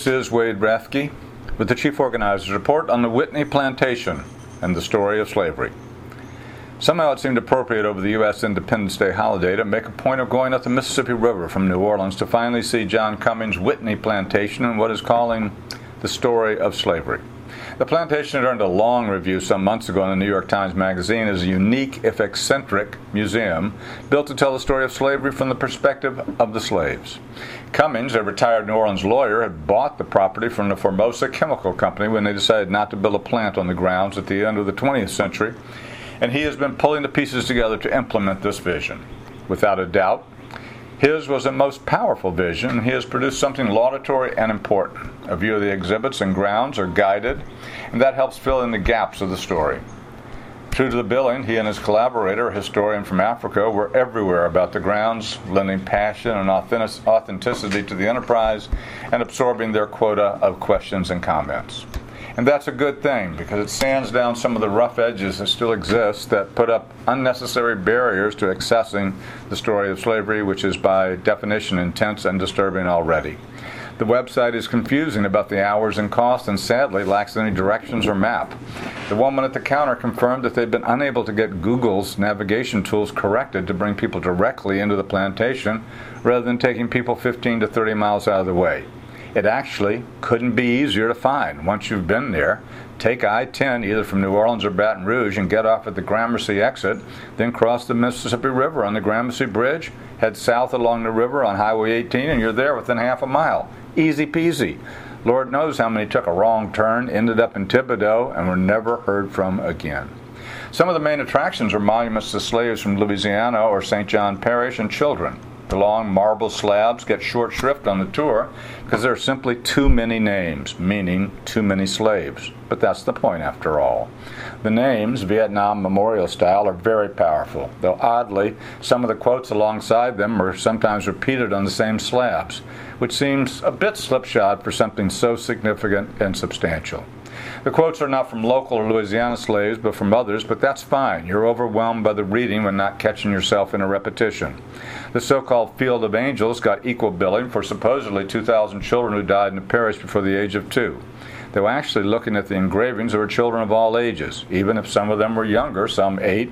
This is Wade Rathke with the Chief Organizer's Report on the Whitney Plantation and the story of slavery. Somehow it seemed appropriate over the U.S. Independence Day holiday to make a point of going up the Mississippi River from New Orleans to finally see John Cummings' Whitney Plantation and what is calling the story of slavery. The plantation had earned a long review some months ago in the New York Times Magazine as a unique, if eccentric, museum built to tell the story of slavery from the perspective of the slaves. Cummings, a retired New Orleans lawyer, had bought the property from the Formosa Chemical Company when they decided not to build a plant on the grounds at the end of the 20th century, and he has been pulling the pieces together to implement this vision. Without a doubt, his was a most powerful vision, and he has produced something laudatory and important. A view of the exhibits and grounds are guided, and that helps fill in the gaps of the story. True to the billing, he and his collaborator, a historian from Africa, were everywhere about the grounds, lending passion and authenticity to the enterprise and absorbing their quota of questions and comments. And that's a good thing, because it sands down some of the rough edges that still exist that put up unnecessary barriers to accessing the story of slavery, which is by definition intense and disturbing already. The website is confusing about the hours and cost and sadly lacks any directions or map. The woman at the counter confirmed that they'd been unable to get Google's navigation tools corrected to bring people directly into the plantation rather than taking people 15 to 30 miles out of the way. It actually couldn't be easier to find. Once you've been there, take I-10 either from New Orleans or Baton Rouge and get off at the Gramercy exit, then cross the Mississippi River on the Gramercy Bridge, head south along the river on Highway 18, and you're there within half a mile. Easy peasy. Lord knows how many took a wrong turn, ended up in Thibodaux, and were never heard from again. Some of the main attractions are monuments to slaves from Louisiana or St. John Parish and children. The long marble slabs get short shrift on the tour because there are simply too many names, meaning too many slaves. But that's the point after all. The names, Vietnam Memorial style, are very powerful, though oddly, some of the quotes alongside them are sometimes repeated on the same slabs, which seems a bit slipshod for something so significant and substantial. The quotes are not from local Louisiana slaves, but from others, but that's fine. You're overwhelmed by the reading when not catching yourself in a repetition. The so-called Field of Angels got equal billing for supposedly 2,000 children who died in the parish before the age of 2. Though actually looking at the engravings, there were children of all ages, even if some of them were younger, some 8,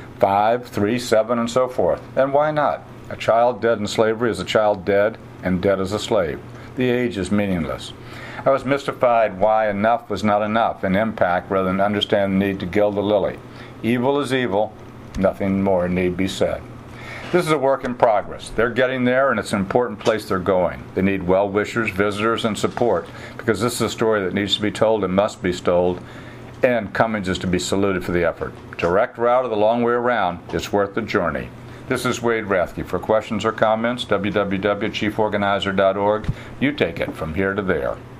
5, 3, 7, and so forth. And why not? A child dead in slavery is a child dead, and dead as a slave. The age is meaningless. I was mystified why enough was not enough in impact rather than understand the need to gild the lily. Evil is evil. Nothing more need be said. This is a work in progress. They're getting there, and it's an important place they're going. They need well-wishers, visitors, and support, because this is a story that needs to be told and must be told, and Cummings is to be saluted for the effort. Direct route or the long way around, it's worth the journey. This is Wade Rathke. For questions or comments, www.chieforganizer.org. You take it from here to there.